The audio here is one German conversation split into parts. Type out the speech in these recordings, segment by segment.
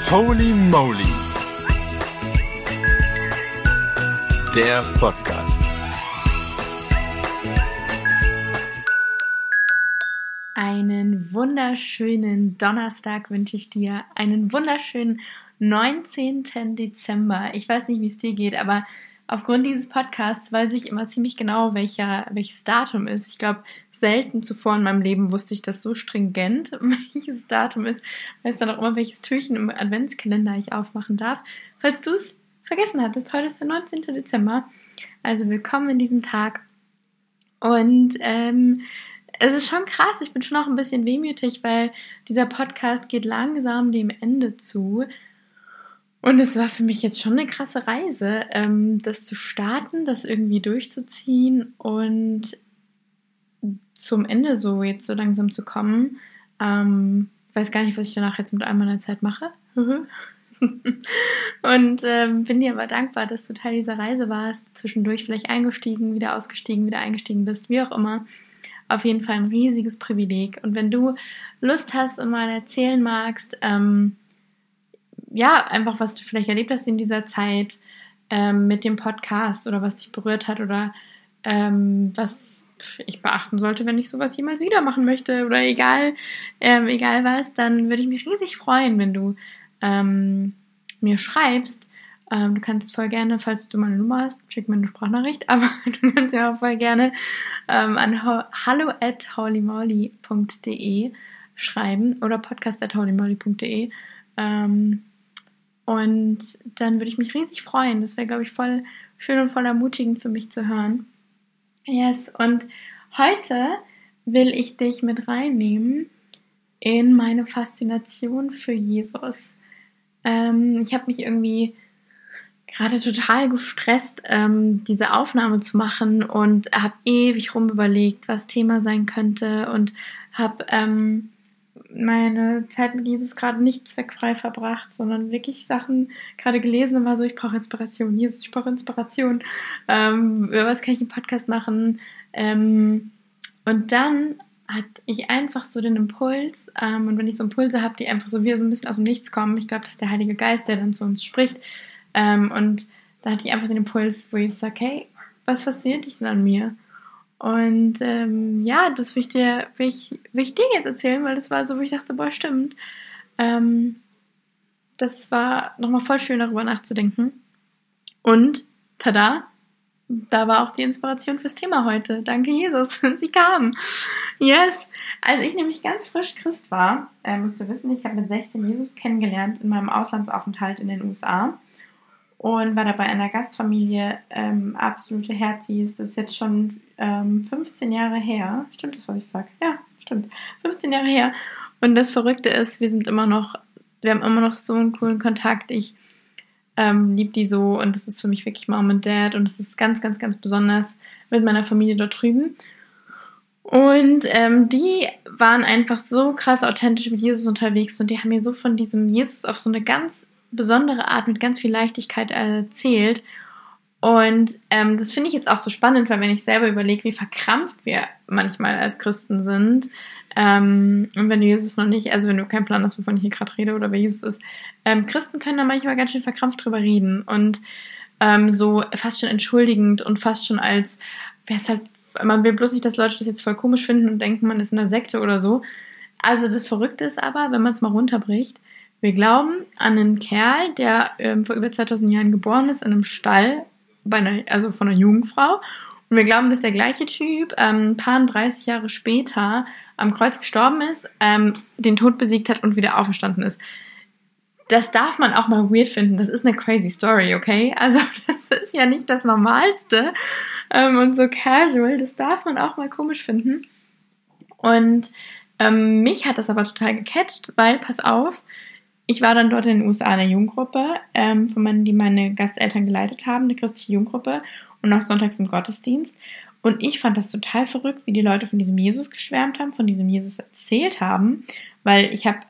Holy Moly, der Podcast. Einen wunderschönen Donnerstag wünsche ich dir, einen wunderschönen 19. Dezember. Ich weiß nicht, wie es dir geht, aber aufgrund dieses Podcasts weiß ich immer ziemlich genau, welches Datum ist. Ich glaube, selten zuvor in meinem Leben wusste ich das so stringent, welches Datum ist. Ich weiß dann auch immer, welches Türchen im Adventskalender ich aufmachen darf. Falls du es vergessen hattest, heute ist der 19. Dezember. Also willkommen in diesem Tag. Und es ist schon krass, ich bin schon auch ein bisschen wehmütig, weil dieser Podcast geht langsam dem Ende zu. Und es war für mich jetzt schon eine krasse Reise, das zu starten, das irgendwie durchzuziehen und zum Ende so jetzt so langsam zu kommen. Weiß gar nicht, was ich danach jetzt mit all meiner Zeit mache. Und bin dir aber dankbar, dass du Teil dieser Reise warst, zwischendurch vielleicht eingestiegen, wieder ausgestiegen, wieder eingestiegen bist, wie auch immer. Auf jeden Fall ein riesiges Privileg. Und wenn du Lust hast und mal erzählen magst, einfach was du vielleicht erlebt hast in dieser Zeit mit dem Podcast oder was dich berührt hat oder was ich beachten sollte, wenn ich sowas jemals wieder machen möchte oder egal was, dann würde ich mich riesig freuen, wenn du mir schreibst. Du kannst voll gerne, falls du meine Nummer hast, schick mir eine Sprachnachricht, aber du kannst ja auch voll gerne an hallo@holymoly.de schreiben oder podcast@holymoly.de und dann würde ich mich riesig freuen. Das wäre, glaube ich, voll schön und voll ermutigend für mich zu hören. Yes, und heute will ich dich mit reinnehmen in meine Faszination für Jesus. Ich habe mich irgendwie gerade total gestresst, diese Aufnahme zu machen und habe ewig rumüberlegt, was Thema sein könnte und habe meine Zeit mit Jesus gerade nicht zweckfrei verbracht, sondern wirklich Sachen gerade gelesen und war so, ich brauche Inspiration, Jesus, ich brauche Inspiration, was kann ich im Podcast machen? Und dann hatte ich einfach so den Impuls, und wenn ich so Impulse habe, die einfach so wie so ein bisschen aus dem Nichts kommen, ich glaube, das ist der Heilige Geist, der dann zu uns spricht, und da hatte ich einfach den Impuls, wo ich sage, hey, was fasziniert dich denn an mir? Und das will ich dir jetzt erzählen, weil das war so, wo ich dachte, boah, stimmt. Das war nochmal voll schön, darüber nachzudenken. Und, tada, da war auch die Inspiration fürs Thema heute. Danke, Jesus, sie kam. Yes. Als ich nämlich ganz frisch Christ war, musst du wissen, ich habe mit 16 Jesus kennengelernt in meinem Auslandsaufenthalt in den USA. Und war dabei einer Gastfamilie, absolute Herzis. Das ist jetzt schon 15 Jahre her. Stimmt das, was ich sage? Ja, stimmt. 15 Jahre her. Und das Verrückte ist, wir haben immer noch so einen coolen Kontakt. Ich liebe die so und das ist für mich wirklich Mom und Dad und es ist ganz, ganz, ganz besonders mit meiner Familie dort drüben. Und die waren einfach so krass authentisch mit Jesus unterwegs und die haben mir so von diesem Jesus auf so eine ganz besondere Art mit ganz viel Leichtigkeit erzählt. Und das finde ich jetzt auch so spannend, weil wenn ich selber überlege, wie verkrampft wir manchmal als Christen sind, und wenn du Jesus noch nicht, also wenn du keinen Plan hast, wovon ich hier gerade rede oder wer Jesus ist, Christen können da manchmal ganz schön verkrampft drüber reden und so fast schon entschuldigend und fast schon als, man will bloß nicht, dass Leute das jetzt voll komisch finden und denken, man ist in einer Sekte oder so. Also das Verrückte ist aber, wenn man es mal runterbricht, wir glauben an einen Kerl, der vor über 2000 Jahren geboren ist, in einem Stall, von einer Jungfrau. Und wir glauben, dass der gleiche Typ ein paar 30 Jahre später am Kreuz gestorben ist, den Tod besiegt hat und wieder auferstanden ist. Das darf man auch mal weird finden. Das ist eine crazy Story, okay? Also das ist ja nicht das Normalste und so casual. Das darf man auch mal komisch finden. Und mich hat das aber total gecatcht, weil, pass auf, ich war dann dort in den USA in einer Junggruppe, die meine Gasteltern geleitet haben, eine christliche Junggruppe und auch sonntags im Gottesdienst. Und ich fand das total verrückt, wie die Leute von diesem Jesus geschwärmt haben, von diesem Jesus erzählt haben, weil ich habe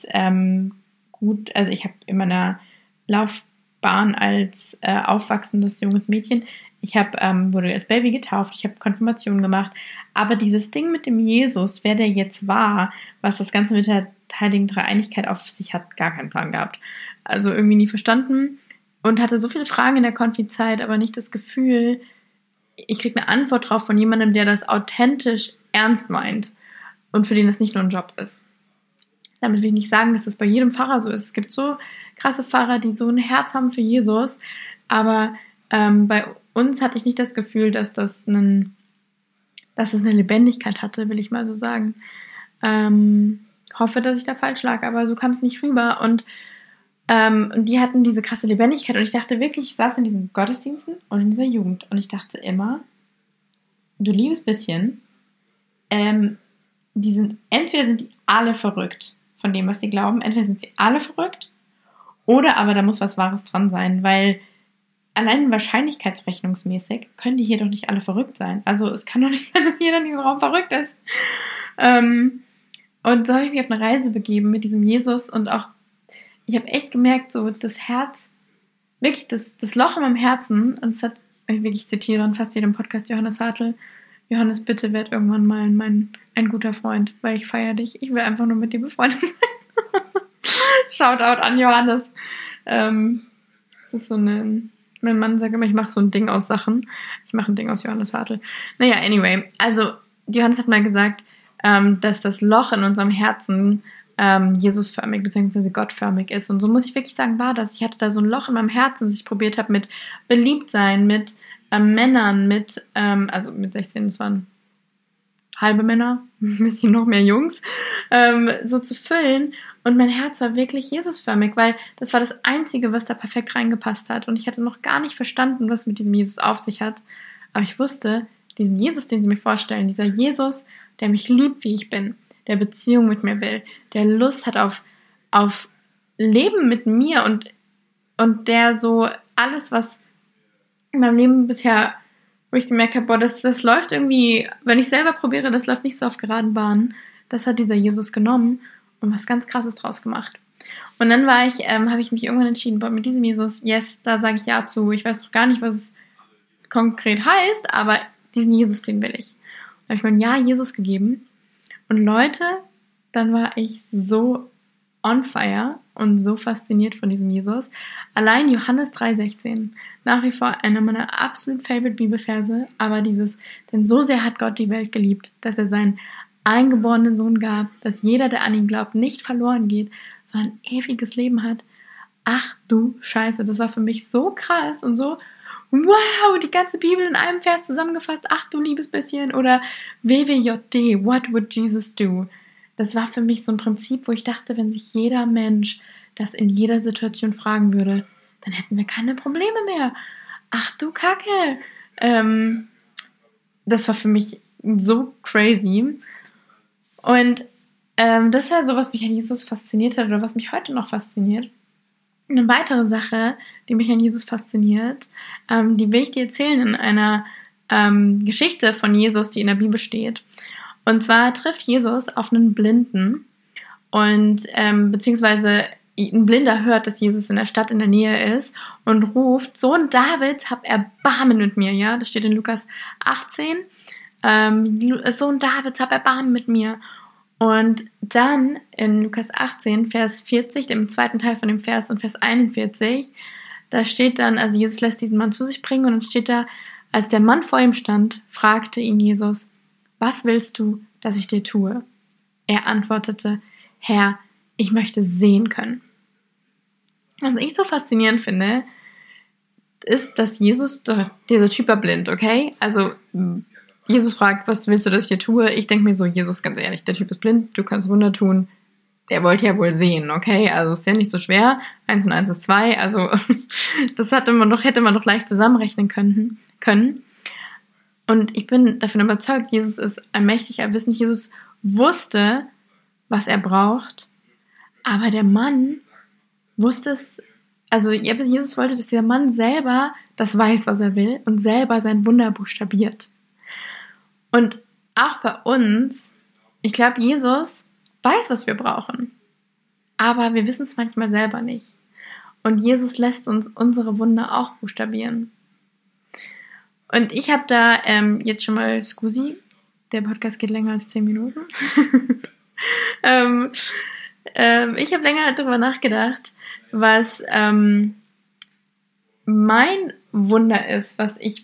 ich habe in meiner Laufbahn als aufwachsendes junges Mädchen, wurde als Baby getauft, ich habe Konfirmation gemacht, aber dieses Ding mit dem Jesus, wer der jetzt war, was das Ganze mit der Heiligen Dreieinigkeit auf sich hat, gar keinen Plan gehabt. Also irgendwie nie verstanden und hatte so viele Fragen in der Konfi-Zeit, aber nicht das Gefühl, ich kriege eine Antwort drauf von jemandem, der das authentisch ernst meint und für den das nicht nur ein Job ist. Damit will ich nicht sagen, dass das bei jedem Pfarrer so ist. Es gibt so krasse Pfarrer, die so ein Herz haben für Jesus, aber bei uns hatte ich nicht das Gefühl, dass es eine Lebendigkeit hatte, will ich mal so sagen. Hoffe, dass ich da falsch lag, aber so kam es nicht rüber. Und die hatten diese krasse Lebendigkeit. Und ich dachte wirklich, ich saß in diesen Gottesdiensten und in dieser Jugend. Und ich dachte immer, du liebes bisschen, entweder sind die alle verrückt von dem, was sie glauben. Entweder sind sie alle verrückt oder aber da muss was Wahres dran sein, weil allein wahrscheinlichkeitsrechnungsmäßig können die hier doch nicht alle verrückt sein. Also es kann doch nicht sein, dass jeder in diesem Raum verrückt ist. Und so habe ich mich auf eine Reise begeben mit diesem Jesus und auch, ich habe echt gemerkt, so das Herz, wirklich das Loch in meinem Herzen, und es hat, ich wirklich zitiere in fast jedem Podcast Johannes Hartl, Johannes, bitte werd irgendwann mal ein guter Freund, weil ich feiere dich. Ich will einfach nur mit dir befreundet sein. Shoutout an Johannes. Es ist so mein Mann sagt immer, ich mache so ein Ding aus Sachen. Ich mache ein Ding aus Johannes Hartl. Naja, anyway. Also, Johannes hat mal gesagt, dass das Loch in unserem Herzen Jesusförmig bzw. gottförmig ist. Und so muss ich wirklich sagen, war das. Ich hatte da so ein Loch in meinem Herzen, das ich probiert habe mit Beliebtsein, mit Männern, also mit 16, das waren halbe Männer, ein bisschen noch mehr Jungs, so zu füllen. Und mein Herz war wirklich Jesusförmig, weil das war das Einzige, was da perfekt reingepasst hat. Und ich hatte noch gar nicht verstanden, was mit diesem Jesus auf sich hat. Aber ich wusste, diesen Jesus, den sie mir vorstellen, dieser Jesus, der mich liebt, wie ich bin, der Beziehung mit mir will, der Lust hat auf Leben mit mir und der so alles, was in meinem Leben bisher, wo ich gemerkt habe, boah, das läuft irgendwie, wenn ich selber probiere, das läuft nicht so auf geraden Bahnen, das hat dieser Jesus genommen und was ganz Krasses draus gemacht. Und dann habe ich mich irgendwann entschieden, boah, mit diesem Jesus, yes, da sage ich ja zu. Ich weiß noch gar nicht, was es konkret heißt, aber diesen Jesus, den will ich. Da habe ich mein Ja Jesus gegeben. Und Leute, dann war ich so on fire und so fasziniert von diesem Jesus. Allein Johannes 3,16, nach wie vor einer meiner absolut favorite Bibelverse, aber denn so sehr hat Gott die Welt geliebt, dass er seinen eingeborenen Sohn gab, dass jeder, der an ihn glaubt, nicht verloren geht, sondern ein ewiges Leben hat. Ach du Scheiße, das war für mich so krass und so, wow, die ganze Bibel in einem Vers zusammengefasst, ach du liebes bisschen, oder WWJD, what would Jesus do? Das war für mich so ein Prinzip, wo ich dachte, wenn sich jeder Mensch das in jeder Situation fragen würde, dann hätten wir keine Probleme mehr. Ach du Kacke. Das war für mich so crazy. Und das war so, was mich an Jesus fasziniert hat oder was mich heute noch fasziniert. Eine weitere Sache, die mich an Jesus fasziniert, die will ich dir erzählen in einer Geschichte von Jesus, die in der Bibel steht. Und zwar trifft Jesus auf einen Blinden und beziehungsweise ein Blinder hört, dass Jesus in der Stadt in der Nähe ist und ruft, Sohn Davids, hab Erbarmen mit mir. Ja, das steht in Lukas 18. Sohn Davids, hab Erbarmen mit mir. Und dann in Lukas 18, Vers 40, dem zweiten Teil von dem Vers und Vers 41, da steht dann, also Jesus lässt diesen Mann zu sich bringen und dann steht da, als der Mann vor ihm stand, fragte ihn Jesus, was willst du, dass ich dir tue? Er antwortete, Herr, ich möchte sehen können. Was ich so faszinierend finde, ist, dass Jesus, dieser Typ war blind, okay? Also Jesus fragt, was willst du, dass ich dir tue? Ich denke mir so, Jesus, ganz ehrlich, der Typ ist blind, du kannst Wunder tun. Der wollte ja wohl sehen, okay? Also ist ja nicht so schwer. 1 und 1 ist 2, also das hätte man doch leicht zusammenrechnen können. Und ich bin davon überzeugt, Jesus ist allmächtig, allwissend. Jesus wusste, was er braucht, aber der Mann wusste es, also Jesus wollte, dass dieser Mann selber das weiß, was er will und selber sein Wunder buchstabiert. Und auch bei uns, ich glaube, Jesus weiß, was wir brauchen, aber wir wissen es manchmal selber nicht. Und Jesus lässt uns unsere Wunder auch buchstabieren. Und ich habe da jetzt schon mal, Scusi, der Podcast geht länger als 10 Minuten. Ich habe länger darüber nachgedacht, was mein Wunder ist, was ich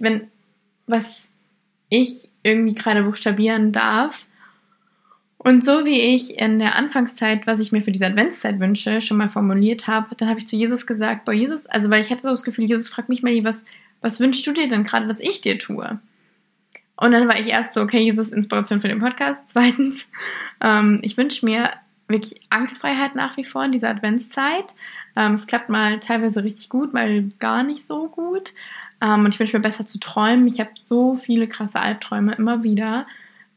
irgendwie gerade buchstabieren darf. Und so wie ich in der Anfangszeit, was ich mir für diese Adventszeit wünsche, schon mal formuliert habe, dann habe ich zu Jesus gesagt, boah, Jesus, also weil ich hatte so das Gefühl, Jesus fragt mich mal, was wünschst du dir denn gerade, was ich dir tue? Und dann war ich erst so, okay, Jesus, Inspiration für den Podcast. Zweitens, ich wünsche mir wirklich Angstfreiheit nach wie vor in dieser Adventszeit. Es klappt mal teilweise richtig gut, mal gar nicht so gut. Und ich wünsche mir besser zu träumen. Ich habe so viele krasse Albträume immer wieder.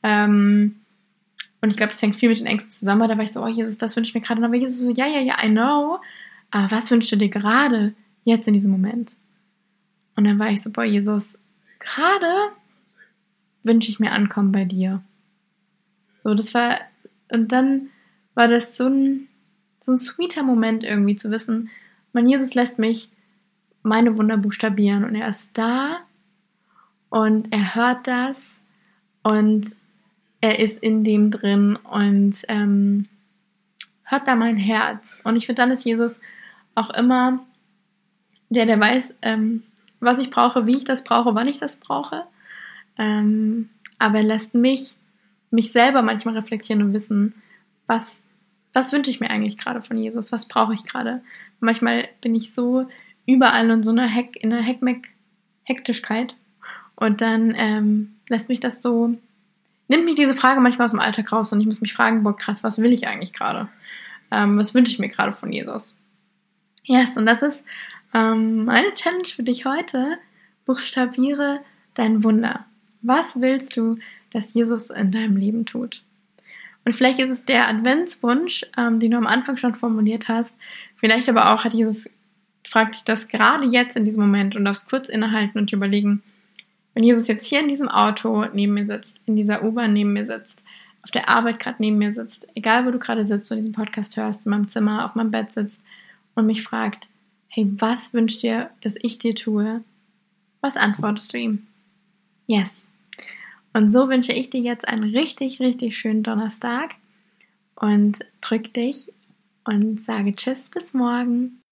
Und ich glaube, das hängt viel mit den Ängsten zusammen. Da war ich so, oh Jesus, das wünsche ich mir gerade. Und dann war Jesus so, ja, I know. Aber was wünschst du dir gerade, jetzt in diesem Moment? Und dann war ich so, boah Jesus, gerade wünsche ich mir Ankommen bei dir. So, und dann war das so ein sweeter Moment irgendwie zu wissen, mein Jesus lässt mich meine Wunder buchstabieren und er ist da und er hört das und er ist in dem drin und hört da mein Herz. Und ich finde, dann ist Jesus auch immer der weiß, was ich brauche, wie ich das brauche, wann ich das brauche. Aber er lässt mich selber manchmal reflektieren und wissen, was wünsche ich mir eigentlich gerade von Jesus, was brauche ich gerade. Manchmal bin ich so überall in so einer Hektischkeit und dann lässt mich das so, nimmt mich diese Frage manchmal aus dem Alltag raus und ich muss mich fragen, boah krass, was will ich eigentlich gerade? Was wünsche ich mir gerade von Jesus? Yes, und das ist meine Challenge für dich heute. Buchstabiere dein Wunder. Was willst du, dass Jesus in deinem Leben tut? Und vielleicht ist es der Adventswunsch, den du am Anfang schon formuliert hast. Vielleicht aber auch fragt dich das gerade jetzt in diesem Moment und darfst kurz innehalten und überlegen, wenn Jesus jetzt hier in diesem Auto neben mir sitzt, in dieser U-Bahn neben mir sitzt, auf der Arbeit gerade neben mir sitzt, egal wo du gerade sitzt und diesen Podcast hörst, in meinem Zimmer, auf meinem Bett sitzt und mich fragt, hey, was wünschst du dir, dass ich dir tue? Was antwortest du ihm? Yes. Und so wünsche ich dir jetzt einen richtig, richtig schönen Donnerstag und drück dich und sage Tschüss, bis morgen.